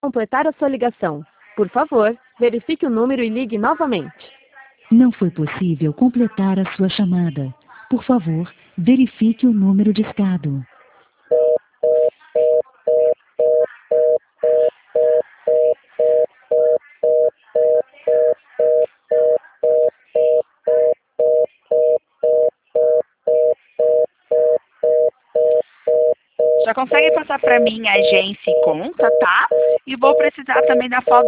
completar a sua ligação. Por favor, verifique o número e ligue novamente. Não foi possível completar a sua chamada. Por favor, verifique o número discado. Já consegue passar para mim a agência e conta, tá? E vou precisar também da foto